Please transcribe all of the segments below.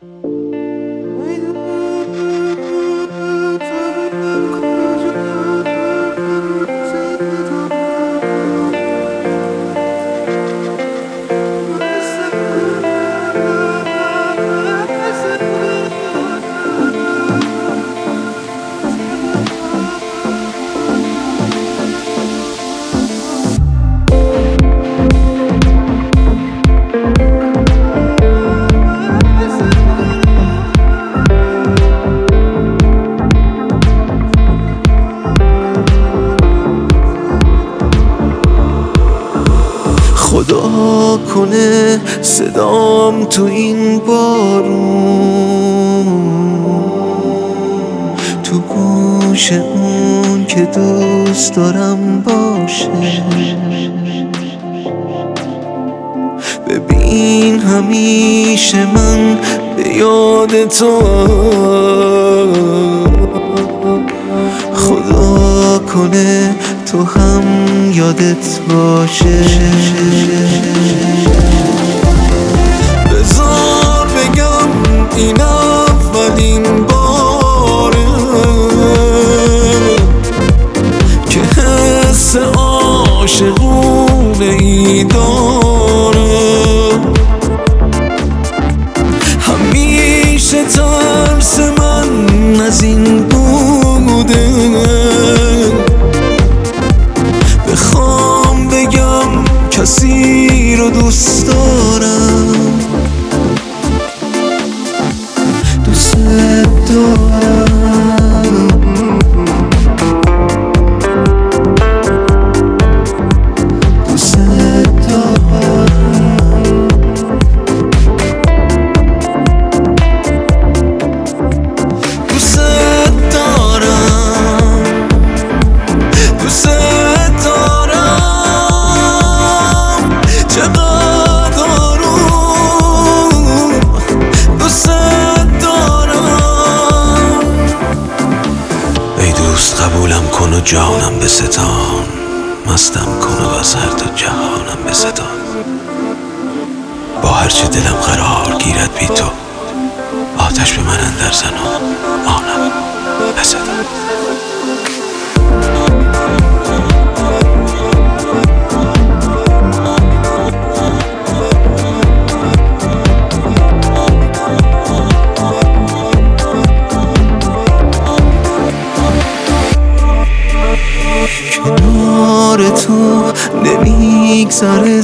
خدا کنه صدام تو این بارون تو گوش اون که دوست دارم باشه. ببین همیشه من به یاد تو، خدا کنه تو هم یادت باشه. بذار بگم این اولین باره که حس عاشقونه ای داره. همیشه ترس من از این بوده، بخوام بگم کسی رو دوست دارم، دوست دارم، دوست دارم، دوست دارم، دوست قبولم کن و جانم بستان، مستم کن و از هر دو جهانم بستان. با هرچه دلم قرار گیرد بی تو، آتش به من اندر زن و آنم بستان. کنار تو نمیگذره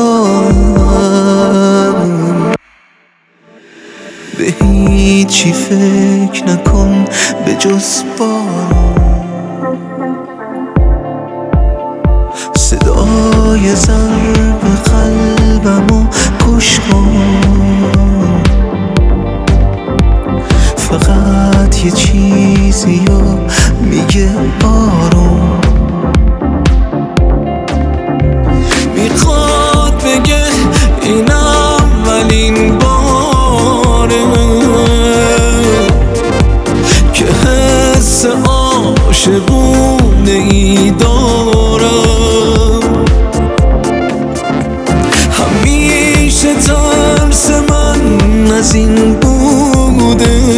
سالم، به هیچی فکر نکن به جز بارون. صدای ضرب قلبمو گوش کن، فقط یه چیزی رو میگه بارون. میخواد بگه این اولین باره که حس عاشقونه ای دارم. همیشه ترس من از این بوده،